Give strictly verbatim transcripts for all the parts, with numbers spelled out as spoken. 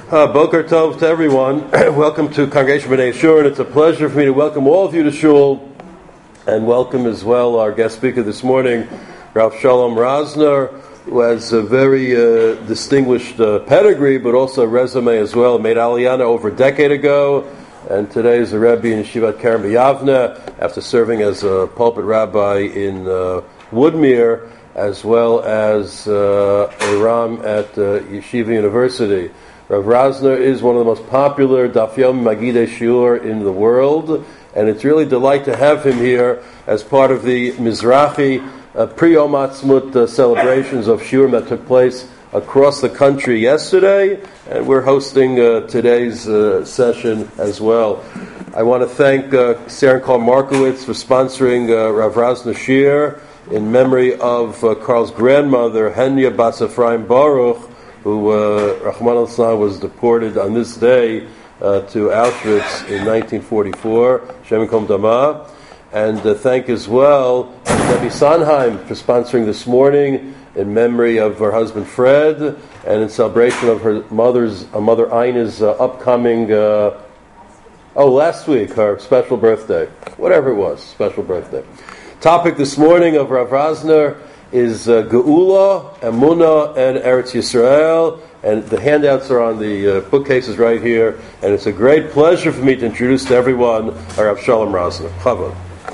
Uh, Boker Tov to everyone. Welcome to Congregation B'nai Shur, and it's a pleasure for me to welcome all of you to Shul, and welcome as well our guest speaker this morning, Rav Shalom Rosner, who has a very uh, distinguished uh, pedigree, but also a resume as well. Made Aliyah over a decade ago, and today is a Rebbe in Yeshivat Kerem B'Yavne, after serving as a pulpit rabbi in uh, Woodmere, as well as uh, a Ram at uh, Yeshiva University. Rav Rosner is one of the most popular Daf Yomi Magidei Shiur in the world, and it's really a delight to have him here as part of the Mizrahi uh, pre-Yom Ha'atzmaut uh, celebrations of Shiurim that took place across the country yesterday, and we're hosting uh, today's uh, session as well. I want to thank uh, Sarah Karl Markowitz for sponsoring uh, Rav Rosner Shiur in memory of uh, Carl's grandmother, Henya Bas Ephraim Baruch, who, uh, Rahman al-Islam, was deported on this day uh, to Auschwitz in nineteen forty-four, Shem Yikam Dama. And uh, thank as well Debbie Sondheim for sponsoring this morning in memory of her husband Fred, and in celebration of her mother's, uh, Mother Ina's uh, upcoming, uh, oh, last week, her special birthday. Whatever it was, special birthday. Topic this morning of Rav Rosner is uh, Geula, Emunah, and Eretz Yisrael, and the handouts are on the uh, bookcases right here, and it's a great pleasure for me to introduce to everyone our Rav Shalom Rosner. Chavod.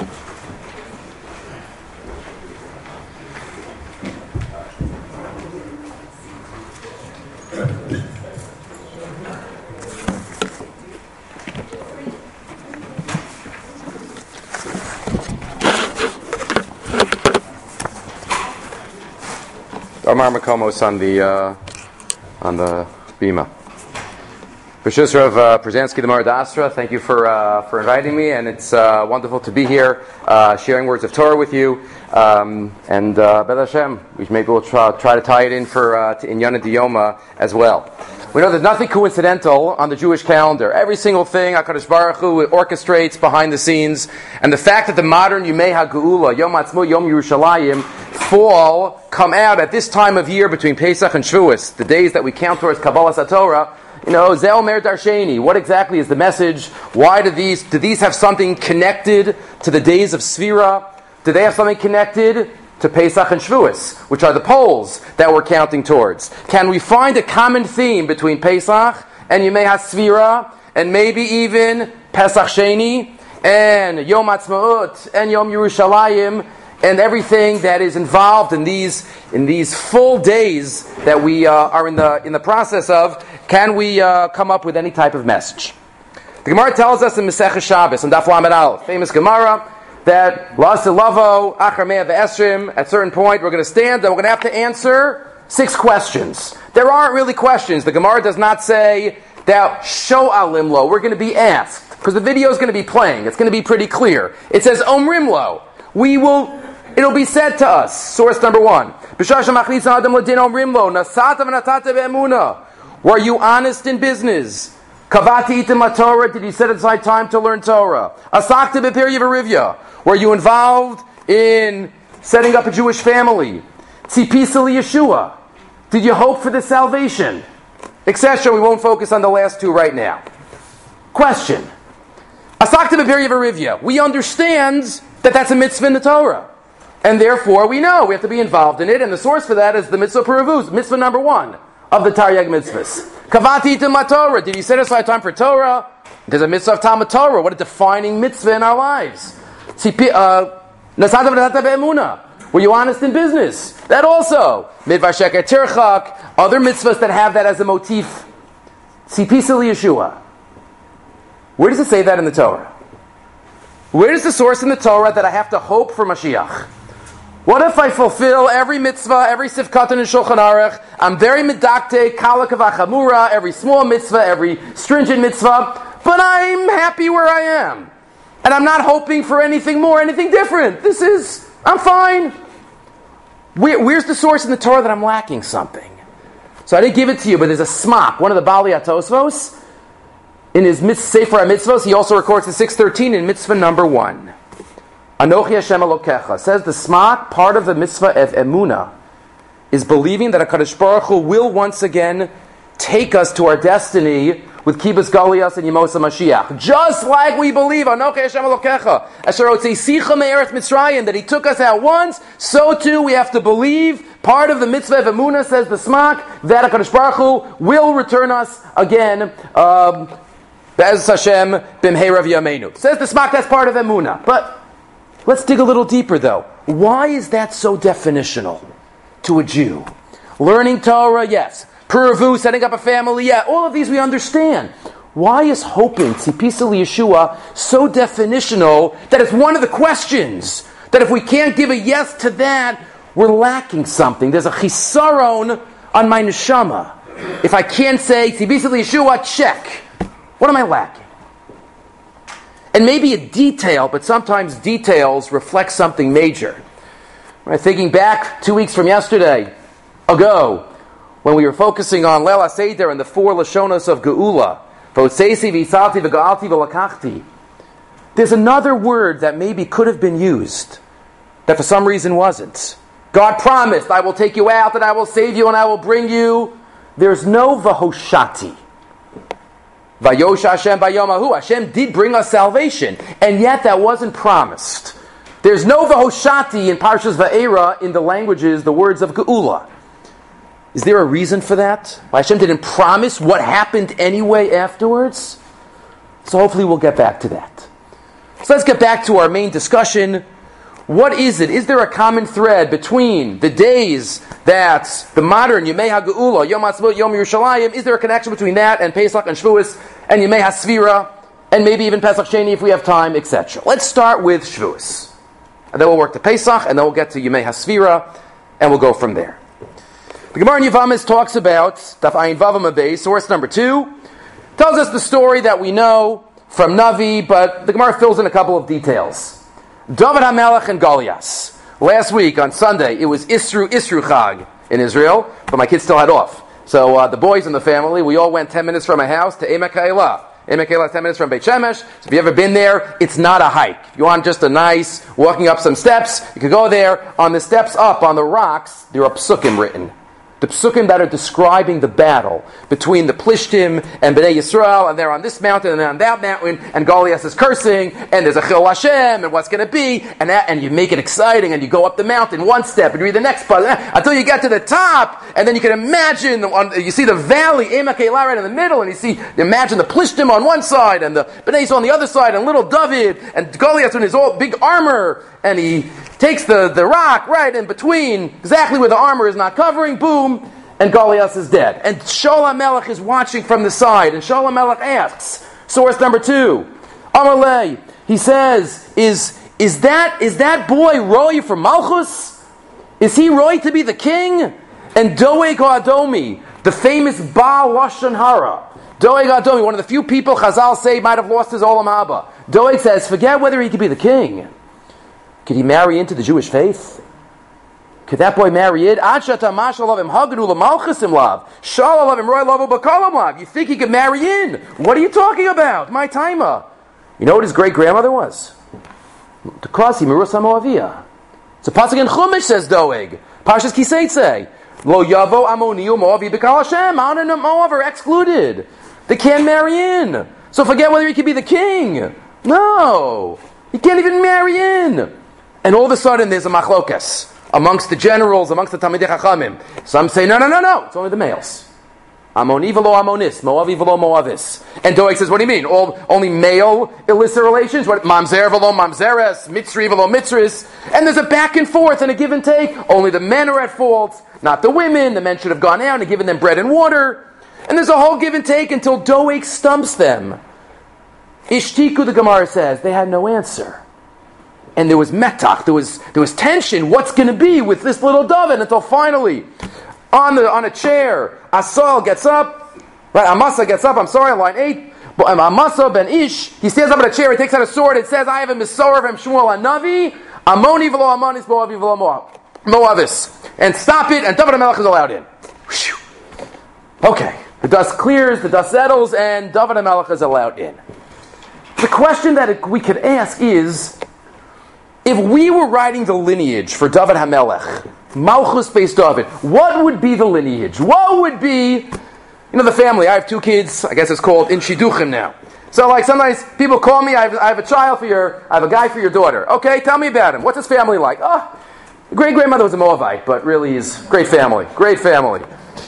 Amar Makomos on the uh, on the bima. B'shus Rav uh, Przansky the Maradasra, thank you for uh, for inviting me, and it's uh, wonderful to be here, uh, sharing words of Torah with you. Um, and uh, B'ez Hashem, we maybe we'll try, try to tie it in for uh, to Inyana Diyoma as well. We know there's nothing coincidental on the Jewish calendar. Every single thing HaKadosh Baruch Hu orchestrates behind the scenes, and the fact that the modern Yomei HaGeula, Yom Ha'atzmaut, Yom Yerushalayim, fall, come out at this time of year between Pesach and Shavuos, the days that we count towards Kabbalah Satorah. You know, Zeh Omer Darsheni. What exactly is the message? Why do these do these have something connected to the days of Sfira? Do they have something connected to Pesach and Shavuos, which are the poles that we're counting towards? Can we find a common theme between Pesach and Yemei HaSfira, and maybe even Pesach Sheni and Yom Ha'atzmaut and Yom Yerushalayim, and everything that is involved in these in these full days that we uh, are in the in the process of? Can we uh, come up with any type of message? The Gemara tells us in Masechah Shabbos, in Daf Lamed Aleph, famous Gemara, that La'asilavo Achar Mea Ve'esrim, at a certain point we're going to stand and we're going to have to answer six questions. There aren't really questions. The Gemara does not say that Sho Alimlo, we're going to be asked, because the video is going to be playing. It's going to be pretty clear. It says Omrimlo. We will, it'll be said to us. Source number one. Were you honest in business? Kavati itim Torah, did you set aside time to learn Torah? Asakta b'pir yivarivya, were you involved in setting up a Jewish family? Tzipisa Yeshua, did you hope for the salvation? et cetera. We won't focus on the last two right now. Question. Asakta b'pir yivarivya, we understand that that's a mitzvah in the Torah. And therefore we know we have to be involved in it, and the source for that is the mitzvah Puravuz, mitzvah number one of the Taryag mitzvahs. Kavati itim Torah, did you set aside time for Torah? There's a mitzvah of Talmud Torah. What a defining mitzvah in our lives. Nasata v'natata be'emunah. Were you honest in business? That also. Midvar sheker tirchak. Other mitzvahs that have that as a motif. Tzipisa Yeshua. Where does it say that in the Torah? Where is the source in the Torah that I have to hope for Mashiach? What if I fulfill every mitzvah, every sifkatan in Shulchan Aruch? I'm very medakte, kala kavachamura, every small mitzvah, every stringent mitzvah, but I'm happy where I am. And I'm not hoping for anything more, anything different. This is, I'm fine. Where, where's the source in the Torah that I'm lacking something? So I didn't give it to you, but there's a smak, one of the Bali Atosvos. In his Sefer HaMitzvos, he also records the six thirteen in mitzvah number one. Anochi Hashem Elokecha, says the smak, part of the mitzvah of emunah, is believing that HaKadosh Baruch Hu will once again take us to our destiny with Kibbutz Galias and Yemosa Mashiach. Just like we believe, Anochi Hashem Elokecha, Asher Otzeisicha Me'eretz Mitzrayim, that He took us out once, so too we have to believe, part of the mitzvah of Emunah, says the Smak, that HaKadosh Baruch Hu will return us again, um, Be'ez Hashem B'mhei Rav Yameinu. Says the Smak, that's part of Emunah. But let's dig a little deeper though. Why is that so definitional to a Jew? Learning Torah, yes. Puravu, setting up a family, yeah, all of these we understand. Why is hoping, Tzipisa Yeshua, so definitional that it's one of the questions? That if we can't give a yes to that, we're lacking something. There's a chisaron on my neshama. If I can't say, Tzipisa Yeshua, check. What am I lacking? And maybe a detail, but sometimes details reflect something major. Right, thinking back two weeks from yesterday ago, when we were focusing on Leil HaSeder and the four Lashonos of Geula, V'otzeisi v'yitzalti v'ga'alti v'lakachti, there's another word that maybe could have been used, that for some reason wasn't. God promised, I will take you out and I will save you and I will bring you. There's no Vahoshati. Vayosha Hashem bayomahu. Hashem did bring us salvation, and yet that wasn't promised. There's no Vahoshati in Parshas Va'era in the languages, the words of Geula. Is there a reason for that? Why Hashem didn't promise what happened anyway afterwards? So hopefully we'll get back to that. So let's get back to our main discussion. What is it? Is there a common thread between the days that the modern Yemei HaGeula, Yom HaTzvot, Yom Yerushalayim, is there a connection between that and Pesach and Shavuos and Yemei HaSvira and maybe even Pesach Sheni if we have time, et cetera? Let's start with Shavuos. And then we'll work to Pesach and then we'll get to Yemei HaSvira and we'll go from there. The Gemara in Yevamos talks about Daf Ayin Vav Amud Beis, source number two, tells us the story that we know from Navi, but the Gemara fills in a couple of details. David HaMelech and Goliath. Last week on Sunday, it was Isru Isru Chag in Israel, but my kids still had off. So uh, the boys in the family, we all went ten minutes from my house to Emek Ha'elah. Emek Ha'elah is ten minutes from Beit Shemesh. So if you've ever been there, it's not a hike. If you want just a nice walking up some steps, you could go there. On the steps up, on the rocks, there are psukim written. The psukim that are describing the battle between the Plishtim and Bnei Yisrael, and they're on this mountain and they're on that mountain, and Goliath is cursing, and there's a Chil Hashem, and what's going to be, and that, and you make it exciting, and you go up the mountain one step, and you read the next part, until you get to the top, and then you can imagine, on, you see the valley, Emek Ha'elah right in the middle, and you see, imagine the Plishtim on one side, and the Bnei Yisrael on the other side, and little David, and Goliath in his old big armor, and he takes the, the rock right in between, exactly where the armor is not covering, boom, and Goliath is dead. And Shaul HaMelech is watching from the side, and Shaul HaMelech asks, source number two, Amalei, he says, is, is, that, is that boy Roy from Malchus? Is he Roy to be the king? And Doeg HaAdomi, the famous Baal Lashon Hara, Doeg HaAdomi, one of the few people Chazal say might have lost his Olam Haba. Doeg says, forget whether he could be the king. Could he marry into the Jewish faith? Could that boy marry it? You think he could marry in? What are you talking about? My timer. You know what his great-grandmother was? Takasi Merusa Moavia. It's a pasuk in Chumash, says Doeg. Parshas Kiseitze. Lo yavo amoniu Moavi b'kal Hashem. Ammon and Moav are excluded. They can't marry in. So forget whether he could be the king. No. He can't even marry in. And all of a sudden there's a machlokas amongst the generals, amongst the Talmidei Chachamim. Some say, no, no, no, no, it's only the males. Amoni v'lo amonis, Moavi v'lo Moavis. And Doeg says, what do you mean? All, only male illicit relations? What, mamzer v'lo mamzeres, mitzri v'lo mitzris. And there's a back and forth and a give and take. Only the men are at fault, not the women. The men should have gone out and given them bread and water. And there's a whole give and take until Doeg stumps them. Ishtiku, the Gemara says, they had no answer. And there was metach, there was there was tension. What's going to be with this little David? Until finally, on the on a chair, Asal gets up. Right, Amasa gets up. I'm sorry, on line eight. But Amasa ben Ish, he stands up in a chair. He takes out a sword. It says, "I have a Misorah from Shmuel Hanavi. Amoni v'lo Amonis, Moavi v'lo Moab, Moavis." And stop it. And David HaMelech is allowed in. Okay, the dust clears, the dust settles, and David HaMelech is allowed in. The question that we could ask is, if we were writing the lineage for David HaMelech, Malchus based David, what would be the lineage? What would be You know the family, I have two kids, I guess it's called in Shidduchim now. So like sometimes people call me, I have, I have a child for your, I have a guy for your daughter. Okay, tell me about him. What's his family like? Oh, the great-grandmother was a Moabite, but really he's great family, great family.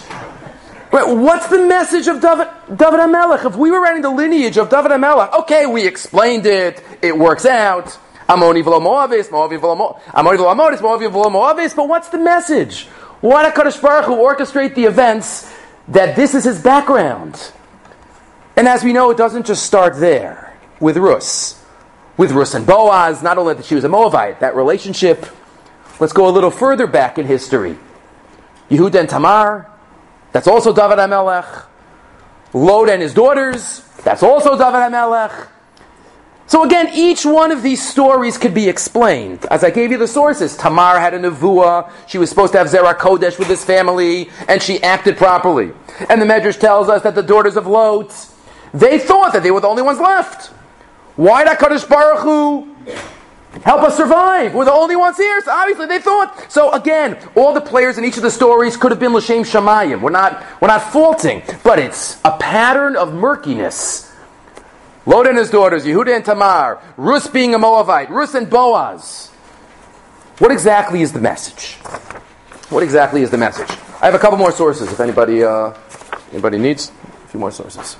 But what's the message of David, David HaMelech? If we were writing the lineage of David HaMelech, okay, we explained it, it works out. Amoni v'lo Moavis, Moavi v'lo Moavis, Amoni v'lo Amonis, Moavi v'lo Moavis, but what's the message? Why did HaKadosh Baruch Hu orchestrate the events that this is his background? And as we know, it doesn't just start there with Rus. With Rus and Boaz, not only that she was a Moabite, that relationship. Let's go a little further back in history. Yehuda and Tamar, that's also David HaMelech. Lod and his daughters, that's also David HaMelech. So again, each one of these stories could be explained. As I gave you the sources, Tamar had a nevuah, she was supposed to have Zerah Kodesh with his family, and she acted properly. And the Medrash tells us that the daughters of Lot, they thought that they were the only ones left. Why did HaKadosh Baruch Hu help us survive? We're the only ones here, so obviously they thought. So again, all the players in each of the stories could have been L'Shem Shamayim. We're not, we're not faulting, but it's a pattern of murkiness. Lod and his daughters, Yehuda and Tamar, Rus being a Moabite, Rus and Boaz. What exactly is the message? What exactly is the message? I have a couple more sources if anybody uh, anybody needs a few more sources.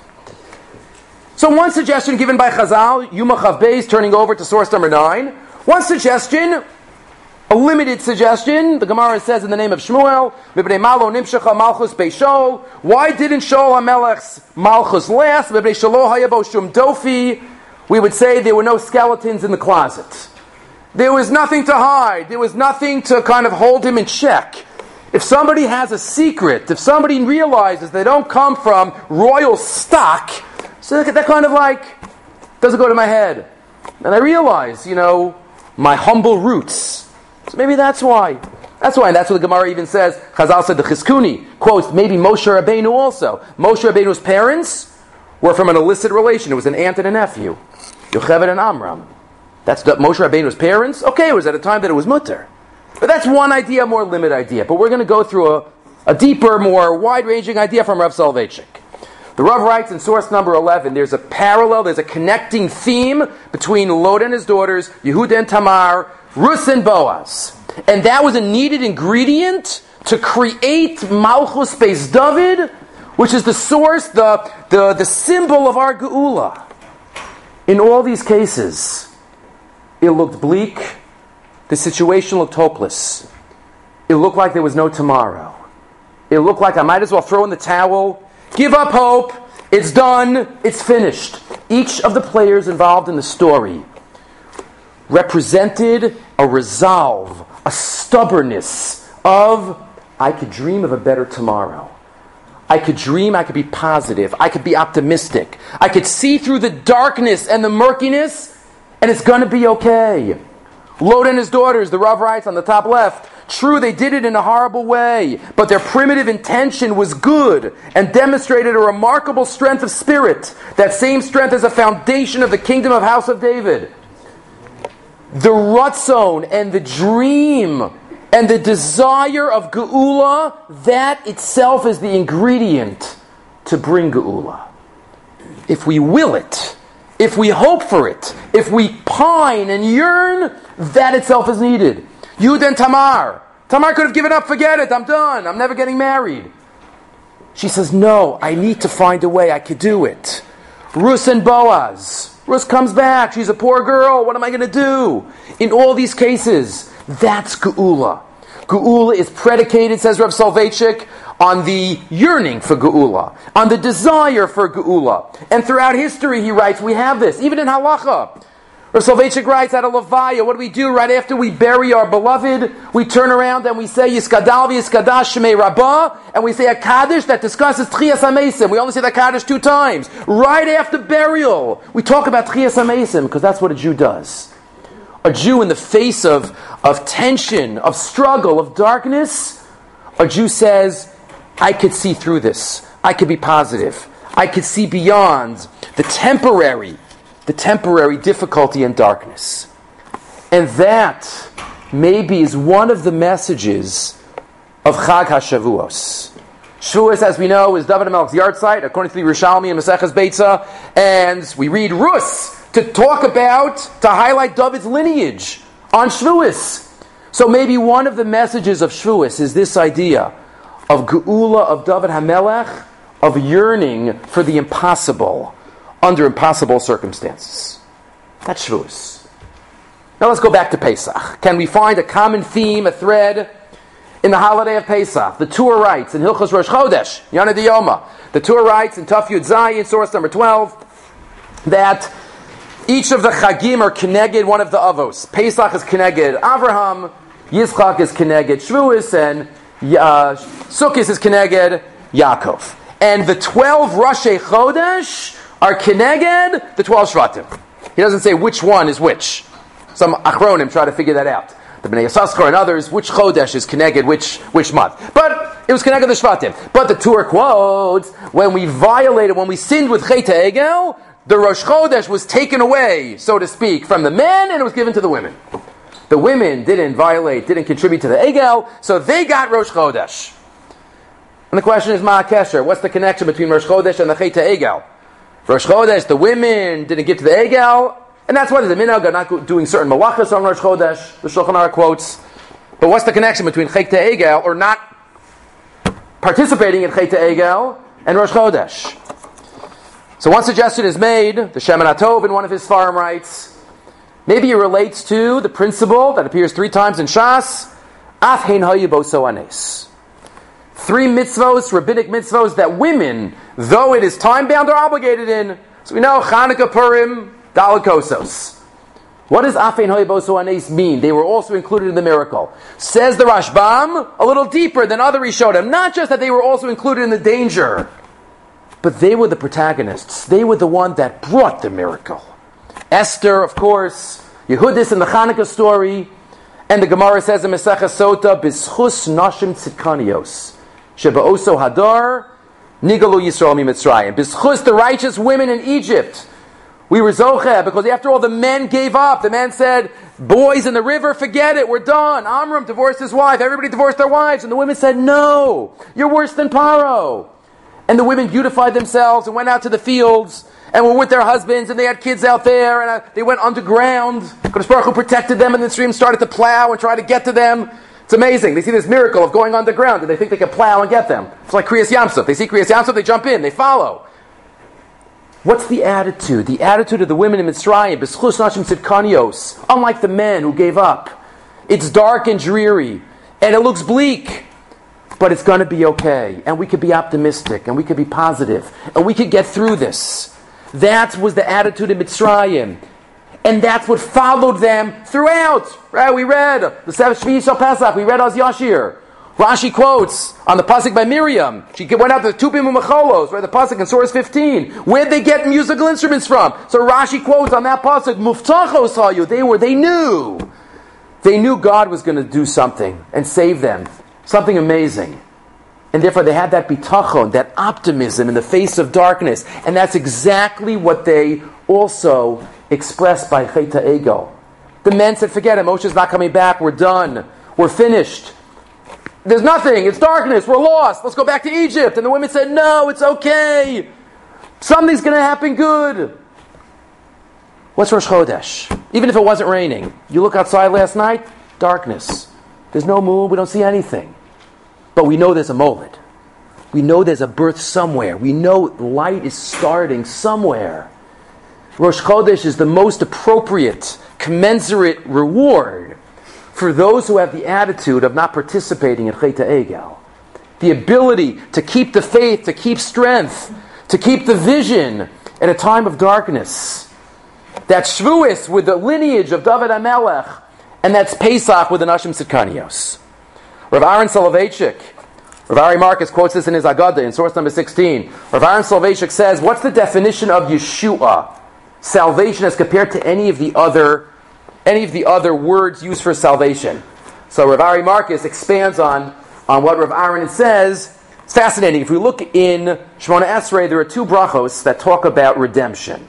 So one suggestion given by Chazal, Yuma Chav Beis, turning over to source number nine. One suggestion, a limited suggestion, the Gemara says in the name of Shmuel, Mibnei Malo Nimshacha Malchus Bei Shaul. Why didn't Shaul HaMelech's Malchus last? Mibnei Shalo Hayabo Shum Dofi. We would say there were no skeletons in the closet. There was nothing to hide. There was nothing to kind of hold him in check. If somebody has a secret, if somebody realizes they don't come from royal stock, so that kind of like doesn't go to my head. And I realize, you know, my humble roots. So maybe that's why. That's why, and that's what the Gemara even says. Chazal said the Chizkuni quotes maybe Moshe Rabbeinu also. Moshe Rabbeinu's parents were from an illicit relation. It was an aunt and a nephew, Yocheved and Amram. That's the, Moshe Rabbeinu's parents. Okay, it was at a time that it was mutter. But that's one idea, more limited idea. But we're going to go through a, a deeper, more wide-ranging idea from Rav Soloveitchik. The Rav writes in source number eleven, there's a parallel, there's a connecting theme between Lod and his daughters, Yehuda and Tamar, Rus and Boaz. And that was a needed ingredient to create Malchus Beis David, which is the source, the, the, the symbol of our Geula. In all these cases, it looked bleak, the situation looked hopeless. It looked like there was no tomorrow. It looked like I might as well throw in the towel, give up hope, it's done, it's finished. Each of the players involved in the story represented a resolve, a stubbornness of, I could dream of a better tomorrow. I could dream, I could be positive, I could be optimistic. I could see through the darkness and the murkiness, and it's going to be okay. Lod and his daughters, the Rav writes on the top left, true, they did it in a horrible way, but their primitive intention was good and demonstrated a remarkable strength of spirit. That same strength is a foundation of the kingdom of House of David. The ratzon and the dream and the desire of Geula, that itself is the ingredient to bring Geula. If we will it, if we hope for it, if we pine and yearn, that itself is needed. Yehuda and Tamar. Tamar could have given up, forget it, I'm done, I'm never getting married. She says, no, I need to find a way, I could do it. Rus and Boaz. Rus comes back, she's a poor girl, what am I going to do? In all these cases, that's Geula. Geula is predicated, says Rav Soloveitchik, on the yearning for Geula, on the desire for Geula. And throughout history, he writes, we have this, even in Halacha. Rav Soloveitchik writes at a Levaya, what do we do right after we bury our beloved? We turn around and we say, Yiskadal v'yiskadash shemei Rabbah, and we say a Kaddish that discusses Tchias HaMeisim. We only say that Kaddish two times. Right after burial, we talk about Tchias HaMeisim, because that's what a Jew does. A Jew in the face of, of tension, of struggle, of darkness, a Jew says, I could see through this. I could be positive. I could see beyond the temporary, the temporary difficulty and darkness. And that maybe is one of the messages of Chag HaShavuos. Shavuos, as we know, is David HaMelech's yard site, according to the Yerushalmi and Maseches Beitza, and we read Rus to talk about, to highlight David's lineage on Shavuos. So maybe one of the messages of Shavuos is this idea of Geula of David HaMelech, of yearning for the impossible under impossible circumstances. That's Shavuos. Now let's go back to Pesach. Can we find a common theme, a thread in the holiday of Pesach? The Torah writes in Hilchos Rosh Chodesh, Yana Diyoma, the Torah writes in Taf Yud Zayin, source number twelve, that each of the Chagim are Keneged one of the Avos. Pesach is Keneged Avraham, Yitzchak is Keneged Shavuos, and uh, Sukkot is Keneged Yaakov. And the twelve Roshei Chodesh are Keneged the twelve Shvatim. He doesn't say which one is which. Some Achronim try to figure that out. The Bnei Yissaschar and others, which Chodesh is Keneged which which month. But it was Keneged the Shvatim. But the Torah quotes, when we violated, when we sinned with Chet HaEgel, the Rosh Chodesh was taken away, so to speak, from the men, and it was given to the women. The women didn't violate, didn't contribute to the Egel, so they got Rosh Chodesh. And the question is, Ma Kesher, what's the connection between Rosh Chodesh and the Chet HaEgel? Rosh Chodesh, the women didn't get to the Egel, and that's why the minhag are not doing certain malachas on Rosh Chodesh, the Shulchan Aruch quotes. But what's the connection between Chet HaEgel, or not participating in Chet HaEgel, and Rosh Chodesh? So one suggestion is made, the Shemin HaTov in one of his Sfarim writes, maybe it relates to the principle that appears three times in Shas, Af Hein Hayu Boso Anes. Three mitzvos, rabbinic mitzvos, that women, though it is time-bound, are obligated in. So we know Chanukah, Purim, Daled Kosos. What does Af Hein Hayu Boso Anes mean? They were also included in the miracle. Says the Rashbam, a little deeper than other Rishonim. Not just that they were also included in the danger, but they were the protagonists. They were the one that brought the miracle. Esther, of course, Yehudis in the Chanukah story, and the Gemara says in Masechah Sota, B'schus nashim tzidkanios, sheba'oso hadar, nigalu Yisrael miMitzrayim. B'schus, the righteous women in Egypt, we were zocheh, because after all the men gave up. The man said, boys in the river, forget it, we're done. Amram divorced his wife, everybody divorced their wives, and the women said, no, you're worse than Paro. And the women beautified themselves and went out to the fields and were with their husbands, and they had kids out there, and uh, they went underground. Kodesh Baruch Hu protected them, and the stream started to plow and try to get to them. It's amazing. They see this miracle of going underground, and they think they can plow and get them. It's like Kriyas Yamsuf. They see Kriyas Yamsuf, they jump in, they follow. What's the attitude? The attitude of the women in Mitzrayim, B'schus nashim tzidkanios, unlike the men who gave up. It's dark and dreary, and it looks bleak. But it's going to be okay, and we could be optimistic, and we could be positive, and we could get through this. That was the attitude of Mitzrayim, and that's what followed them throughout. Right? We read the seven Shvi Shal Pesach. We read Oz Yashir. Rashi quotes on the pasuk by Miriam. She went out to the Tupim U'Mecholos, right? The pasuk in Source fifteen. Where'd they get musical instruments from? So Rashi quotes on that pasuk, Muftachos Hayu. They were. They knew. They knew God was going to do something and save them. Something amazing. And therefore they had that bitachon, that optimism in the face of darkness. And that's exactly what they also expressed by Chet HaEgel. The men said, forget it, Moshe's not coming back, we're done, we're finished. There's nothing, it's darkness, we're lost, let's go back to Egypt. And the women said, no, it's okay. Something's going to happen good. What's Rosh Chodesh? Even if it wasn't raining. You look outside last night, darkness. There's no moon, we don't see anything. But we know there's a moment. We know there's a birth somewhere. We know light is starting somewhere. Rosh Chodesh is the most appropriate, commensurate reward for those who have the attitude of not participating in Chet HaEgel. The ability to keep the faith, to keep strength, to keep the vision at a time of darkness. That's Shavuos with the lineage of David HaMelech, and that's Pesach with the Nashim Tzidkanios. Rav Aaron Soloveitchik, Rav Ari Marcus quotes this in his Agadah in source number sixteen. Rav Aaron Soloveitchik says, what's the definition of Yeshua? Salvation as compared to any of the other any of the other words used for salvation. So Rav Ari Marcus expands on, on what Rav Aaron says. It's fascinating. If we look in Shemona Esrei, there are two brachos that talk about redemption.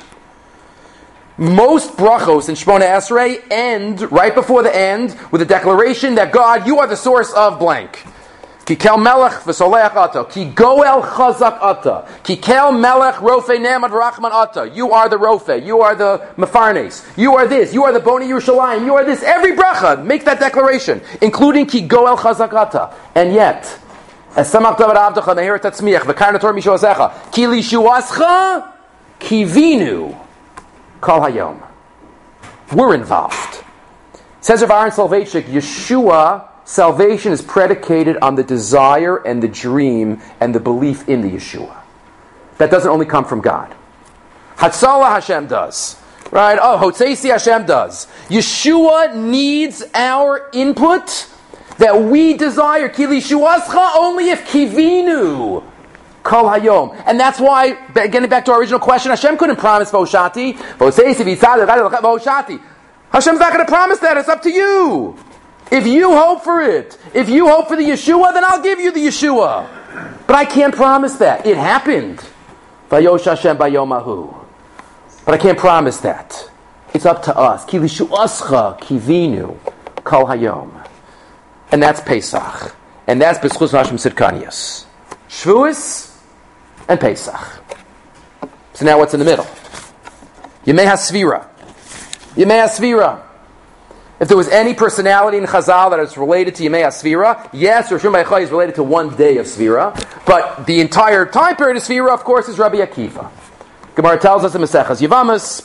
Most brachos in Shemona Esrei end right before the end with a declaration that God, you are the source of blank. Ki kel melech v'soleach ata. Ki goel chazak ata. Ki kel melech rofe ne'amad v'rachman ata. You are the rofe. You are the mefarnes. You are this. You are the boni Yerushalayim. You are this. Every bracha, make that declaration, including ki goel chazak ata. And yet, as samach davar avdecha meher tatzmiach v'karnator mishoasecha ki lishuascha kivinu kol hayom. We're involved. Says Rav Aaron Soloveitchik, Yeshua, salvation is predicated on the desire and the dream and the belief in the Yeshua. That doesn't only come from God. Hatzalah Hashem does. Right? Oh, Hotzeisi Hashem does. Yeshua needs our input that we desire. Ki lishuascha only if kivinu kol hayom. And that's why, getting back to our original question, Hashem couldn't promise Voshati. Hotzeisi v'yitzad Voshati. Hashem's not going to promise that. It's up to you. If you hope for it, if you hope for the Yeshua, then I'll give you the Yeshua. But I can't promise that. It happened. Vayosh Hashem bayomahu. But I can't promise that. It's up to us. Ki lishuascha kivinu kol hayom. And that's Pesach. And that's B'schus Hashem Sidkanias. Shavuos and Pesach. So now what's in the middle? Yemei HaSvira. Yemei HaSvira. If there was any personality in Chazal that is related to Yemei HaSvira, yes, Rosh Hashanah is related to one day of Svira, but the entire time period of Svira, of course, is Rabbi Akiva. Gemara tells us in Maseches Yevamos,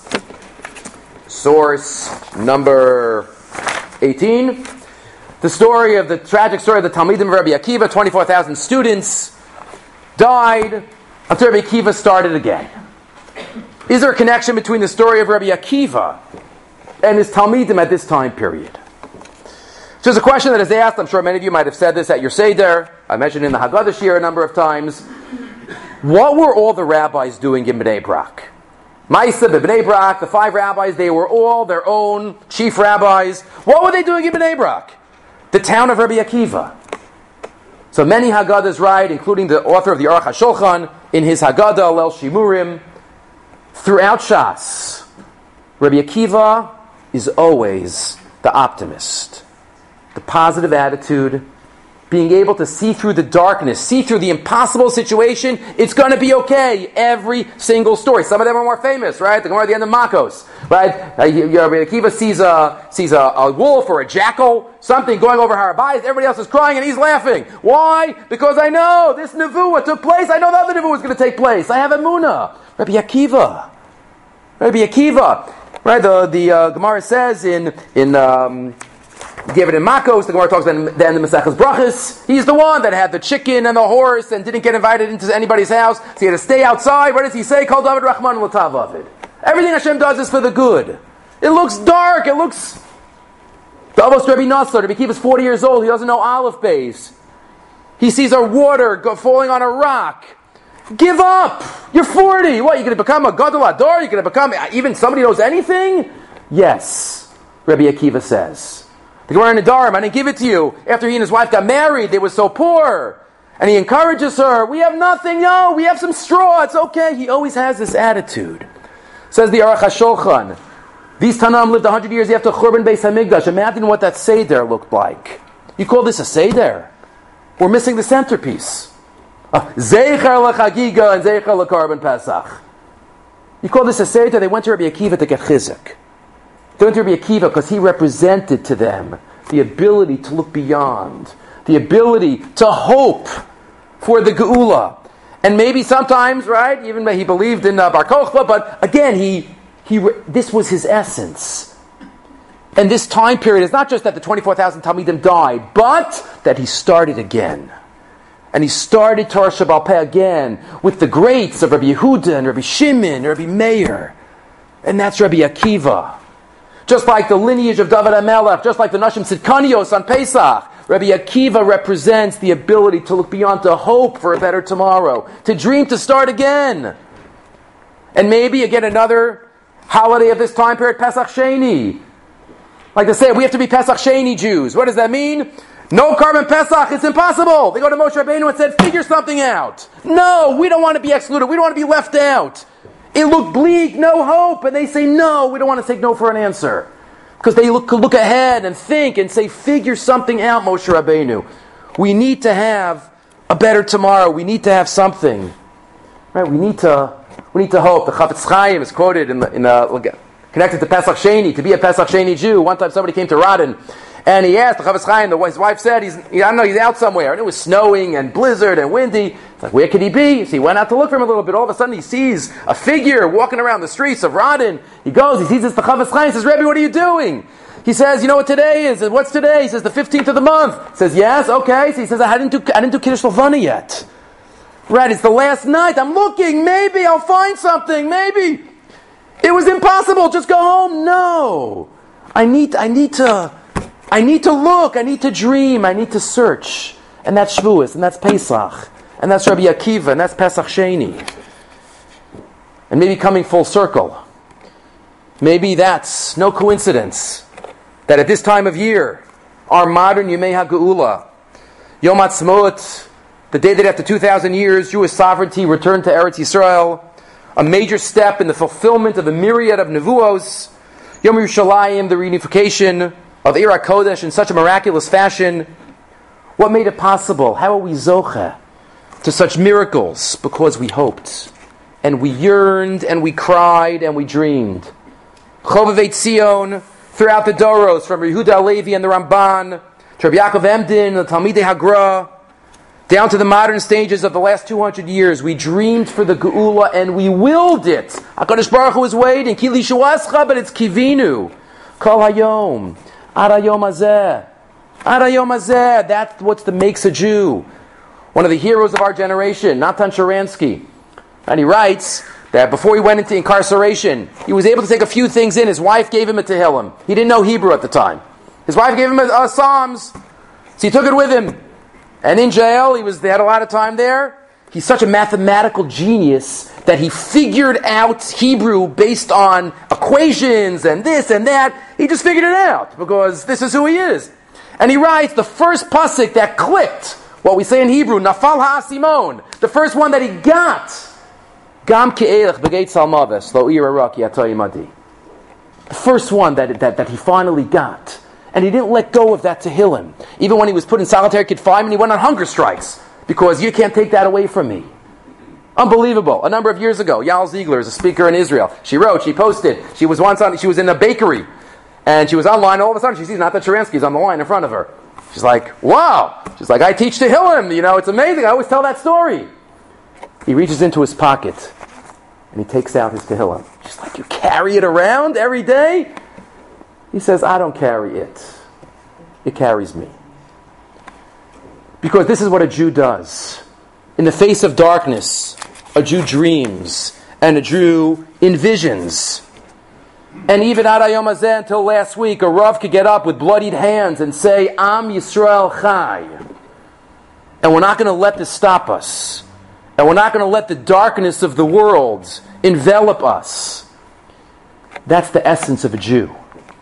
source number eighteen, the story of the tragic story of the Talmidim of Rabbi Akiva, twenty-four thousand students died until Rabbi Akiva started again. Is there a connection between the story of Rabbi Akiva and his Talmidim at this time period? So there's a question that is asked. I'm sure many of you might have said this at your Seder. I mentioned in the Haggadah Shir a number of times. What were all the rabbis doing in Bnei Brak? Ma'aseh b'Bnei Brak, the five rabbis, they were all their own chief rabbis. What were they doing in Bnei Brak? The town of Rabbi Akiva. So many Haggadahs write, including the author of the Aruch HaShulchan, in his Haggadah, Leil Shimurim, throughout Shas, Rabbi Akiva is always the optimist. The positive attitude, being able to see through the darkness, see through the impossible situation. It's going to be okay. Every single story. Some of them are more famous, right? The Gemara at the end of Makos, right? Rabbi Akiva sees a sees a, a wolf or a jackal, something going over Har Habayis. Everybody else is crying and he's laughing. Why? Because I know this nevuah took place. I know the other nevuah is going to take place. I have emunah. Rabbi Akiva. Rabbi Akiva. Right? The the uh, Gemara says in in. Um, Gave it in Makos. The Gemara talks about then the Maseches Brachos. He's the one that had the chicken and the horse and didn't get invited into anybody's house, so he had to stay outside. What does he say? Kol David Rahman l'tav Avid. Everything Hashem does is for the good. It looks dark. It looks. Davos Rabbi Nasser. Rabbi Akiva is forty years old. He doesn't know Aleph Beis. He sees a water go, falling on a rock. Give up. You're forty. What? You're going to become a Gadol Ador? You're going to become even somebody who knows anything? Yes. Rabbi Akiva says. The Gemara in Nedarim, I didn't give it to you. After he and his wife got married, they were so poor. And he encourages her, we have nothing, no, we have some straw, it's okay. He always has this attitude. Says the Aruch HaShulchan, these Tanam lived one hundred years after Churban Beis HaMikdash. Imagine what that Seder looked like. You call this a Seder? We're missing the centerpiece. Zeicher l'chagiga and Zeicher l'karban Pesach. You call this a Seder? They went to Rabbi Akiva to get chizuk. They went to Rabbi Akiva because he represented to them the ability to look beyond, the ability to hope for the Geula. And maybe sometimes, right, even he believed in uh, Bar Kochba, but again, he, he, this was his essence. And this time period is not just that the twenty-four thousand Talmidim died, but that he started again. And he started Torah Shebaal Peh again with the greats of Rabbi Yehuda and Rabbi Shimon, Rabbi Meir. And that's Rabbi Akiva. Just like the lineage of David HaMelech, just like the Nashim Sidkanios on Pesach, Rabbi Akiva represents the ability to look beyond, to hope for a better tomorrow, to dream to start again. And maybe again another holiday of this time period, Pesach Sheni. Like they say, we have to be Pesach Sheni Jews. What does that mean? No Karban Pesach, it's impossible. They go to Moshe Rabbeinu and said, figure something out. No, we don't want to be excluded. We don't want to be left out. It looked bleak, no hope. And they say, no, we don't want to take no for an answer. Because they look, look ahead and think and say, figure something out, Moshe Rabbeinu. We need to have a better tomorrow. We need to have something. Right? We need to we need to hope. The Chafetz Chaim is quoted in the, in the connected to Pesach Sheni, to be a Pesach Sheni Jew. One time somebody came to Radin, and he asked the Chafetz Chaim, the, his wife said, he's, I don't know, he's out somewhere. And it was snowing and blizzard and windy. It's like, where could he be? So he went out to look for him a little bit. All of a sudden he sees a figure walking around the streets of Radin. He goes, he sees this, the Chafetz Chaim, he says, Rebbe, what are you doing? He says, you know what today is? What's today? He says, the fifteenth of the month. He says, yes, okay. So he says, I didn't do, I didn't do Kiddush Levana yet. Right, it's the last night. I'm looking. Maybe I'll find something. Maybe. It was impossible. Just go home. No. I need, I need to, I need to look. I need to dream. I need to search. And that's Shavuos. And that's Pesach. And that's Rabbi Akiva. And that's Pesach Sheni. And maybe coming full circle. Maybe that's no coincidence that at this time of year, our modern Yemei HaGeula, Yom Ha'atzmaut, the day that after two thousand years, Jewish sovereignty returned to Eretz Yisrael, a major step in the fulfillment of a myriad of nevuos, Yom Yerushalayim, the reunification of Ir HaKodesh in such a miraculous fashion. What made it possible? How are we zocheh to such miracles? Because we hoped, and we yearned, and we cried, and we dreamed. Chovevei Tzion, throughout the Doros, from Yehuda Halevi and the Ramban, to Rabbi Yaakov Emden, the Talmidei Hagra, down to the modern stages of the last two hundred years, we dreamed for the Geula and we willed it. HaKadosh Baruch Hu was waiting. Ki lishuascha, but it's kivinu. Kol hayom. Ad hayom hazeh. Ad hayom hazeh. That's what makes a Jew. One of the heroes of our generation, Natan Sharansky. And he writes that before he went into incarceration, he was able to take a few things in. His wife gave him a Tehillim. He didn't know Hebrew at the time. His wife gave him a, a Psalms. So he took it with him. And in jail, he was. They had a lot of time there. He's such a mathematical genius that he figured out Hebrew based on equations and this and that. He just figured it out because this is who he is. And he writes, the first pasuk that clicked, what we say in Hebrew, Nafal ha'asimon, the first one that he got, Gam ke'elech b'geit salmaves, lo irarak yatoy madi. The first one that, that, that he finally got. And he didn't let go of that Tehillim. Even when he was put in solitary confinement, he went on hunger strikes. Because you can't take that away from me. Unbelievable. A number of years ago, Yael Ziegler is a speaker in Israel. She wrote, she posted, she was once on, she was in a bakery. And she was online, all of a sudden she sees Natan Sharansky's on the line in front of her. She's like, wow. She's like, I teach Tehillim, you know, it's amazing. I always tell that story. He reaches into his pocket and he takes out his Tehillim. She's like, you carry it around every day? He says, I don't carry it. It carries me. Because this is what a Jew does. In the face of darkness, a Jew dreams, and a Jew envisions. And even Ad Hayom Hazeh, until last week, a Rav could get up with bloodied hands and say, Am Yisrael Chai. And we're not going to let this stop us. And we're not going to let the darkness of the world envelop us. That's the essence of a Jew.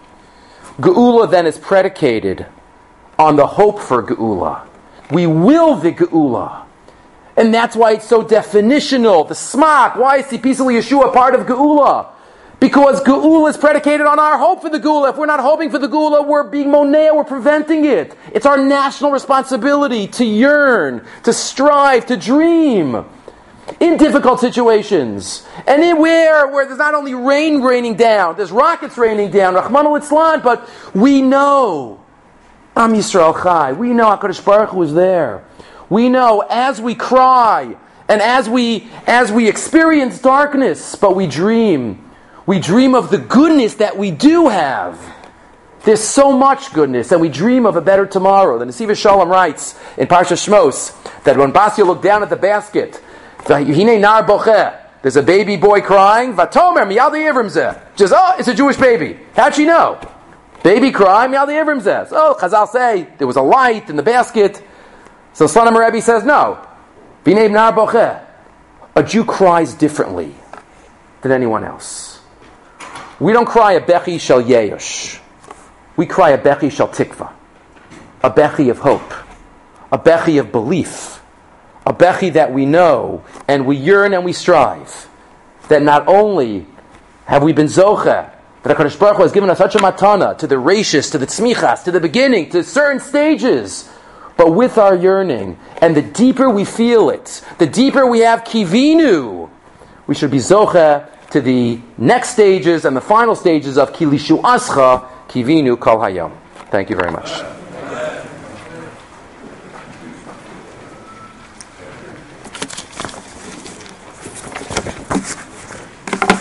Geula then is predicated on the hope for Geula. We will the Geula. And that's why it's so definitional. The smak, why is Tzipisa Yeshua part of Geula? Because Geula is predicated on our hope for the Geula. If we're not hoping for the Geula, we're being monea, we're preventing it. It's our national responsibility to yearn, to strive, to dream. In difficult situations. And in where, where there's not only rain raining down, there's rockets raining down, Rahman al-Islam, but we know Am Yisrael Chai. We know HaKadosh Baruch Hu is there. We know as we cry and as we as we experience darkness, but we dream. We dream of the goodness that we do have. There's so much goodness, and we dream of a better tomorrow. The Nesiv Shalom writes in Parsha Shmos that when Basia looked down at the basket, there's a baby boy crying. Vatomer miyal de'ivrim zeh. Just oh, it's a Jewish baby. How'd she know? Baby crying miyal de'ivrim zeh. Oh, Chazal say there was a light in the basket. So Slonim Rebbe says no. V'nei nar bocheh. A Jew cries differently than anyone else. We don't cry a bechi shel yeyosh. We cry a bechi shel tikva, a bechi of hope, a bechi of belief. A bechi that we know, and we yearn and we strive. That not only have we been zocheh, that HaKadosh Baruch Hu has given us such a matana, to the rashis, to the tzmichas, to the beginning, to certain stages, but with our yearning. And the deeper we feel it, the deeper we have kivinu, we should be zocheh to the next stages and the final stages of kilishu ascha kivinu kol hayom. Thank you very much.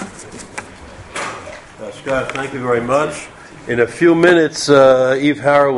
Scott, thank you very much. In a few minutes, uh, Eve Harrow